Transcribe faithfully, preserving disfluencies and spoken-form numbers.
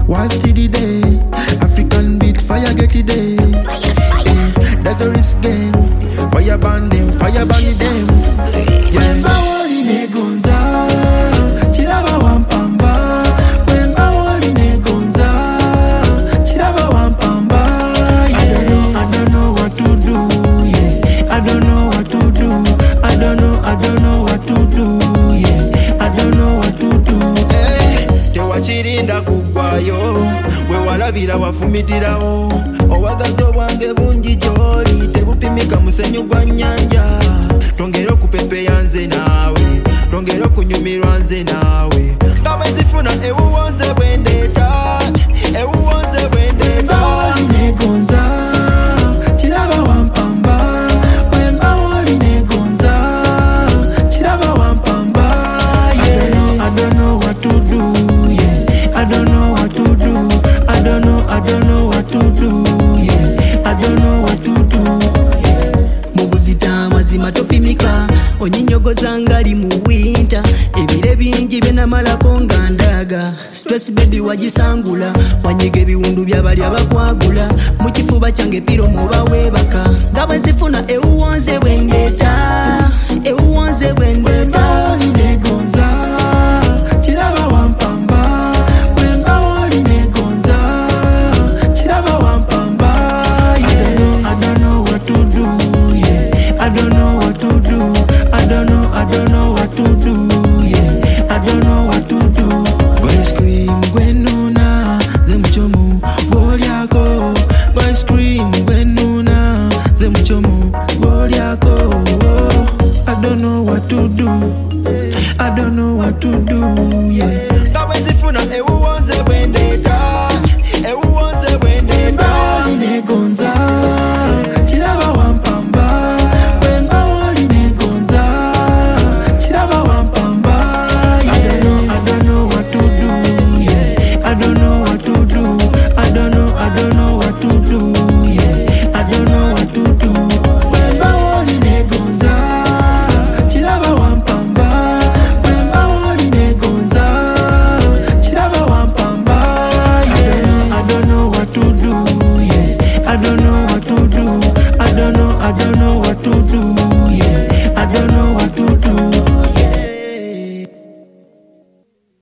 What's the day? African beat, fire get it day. Fire, fire. That's a risk game. Fire band them, fire band them. Yeah. Bawoli negonza, chilaba wampamba. When bawoli negonza, chilaba wampamba. I don't know, I don't know what to do. Yeah, I don't know what to do. I don't know, I don't know what to do. Yeah, I don't know what to do. Hey, tewachirinda kugwayo, we walabira wafumitirawo. Owagazo bwange bungi joli, tebupimika musenyu gwa nyanja. Tongero kupepe yanze nawe, tongero kunyumirwa nze nawe. Ngabe zifuna ewuwonze bwendeta, ewuwonze bwendeta. Bawoli negonza, chilaba wampamba. When bawoli negonza, chilaba wampamba. Yeah, I don't know what to do. Yeah, I don't know what to do. I don't know, I don't know what to do. Yeah, I don't know what to do. Mubuzita mazima topimika, onyinyogoza ngali mu winter. Ebire bingi byenamalako nga ndaga. Stress baby wagisangula, wanyiga ebiwundu by'abali abakwagula. Mu kifuba kyange piro muba webaka. Nga bwe nzifuna ewuwonze bwendeta, ewuwonze bwendeta.